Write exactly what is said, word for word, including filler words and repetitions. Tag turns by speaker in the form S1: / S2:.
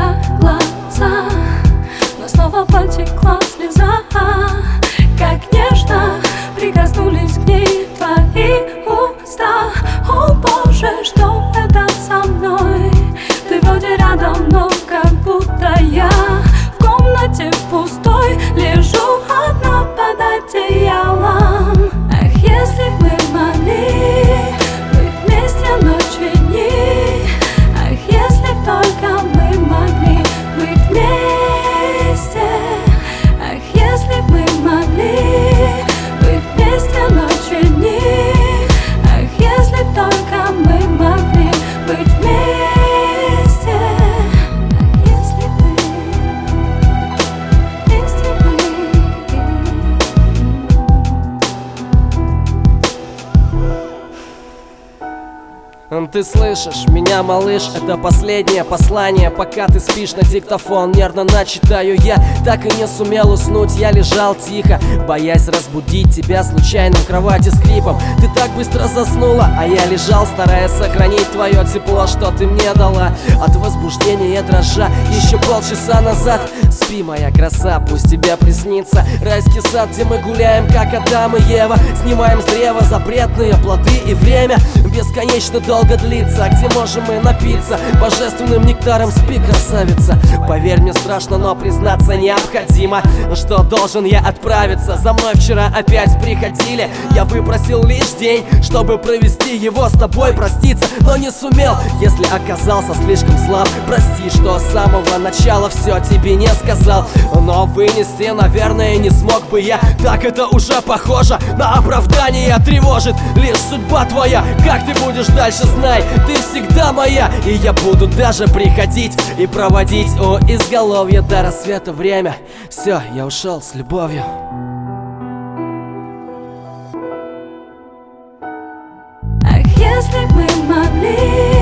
S1: тебя глаза, но снова потекла слеза. Как нежно прикоснулись к ней твои уста. О боже, что это со мной? Ты вроде рядом, но как будто я в комнате пустой лежу одна под одеялом. Эх, если бы мы могли быть вместе ночи и дни. Эх, если б только мы могли быть вместе. Эх, если бы мы могли быть вместе ночи и дни. Эх, если б только мы могли быть вместе.
S2: Ты слышишь меня, малыш, это последнее послание. Пока ты спишь, на диктофон нервно начитаю я. Так и не сумел уснуть, я лежал тихо, боясь разбудить тебя случайно в кровати скрипом. Ты так быстро заснула, а я лежал, стараясь сохранить твое тепло, что ты мне дала. От возбуждения дрожа еще полчаса назад. Спи, моя краса, пусть тебе приснится райский сад, где мы гуляем, как Адам и Ева. Снимаем с древа запретные плоды, и время бесконечно долго длится, где можем мы напиться божественным нектаром. Спи, красавица. Поверь, мне страшно, но признаться необходимо, что должен я отправиться. За мной вчера опять приходили, я выпросил лишь день, чтобы провести его с тобой, проститься, но не сумел, если оказался слишком слаб. Прости, что с самого начала все тебе не сказал, но вынести, наверное, не смог бы я. Так это уже похоже на оправдание, тревожит лишь судьба твоя. Как ты будешь дальше, знай, ты всегда моя. И я буду даже приходить и проводить у изголовья до рассвета время. Все, я ушел с любовью.
S1: Эх, если б мы могли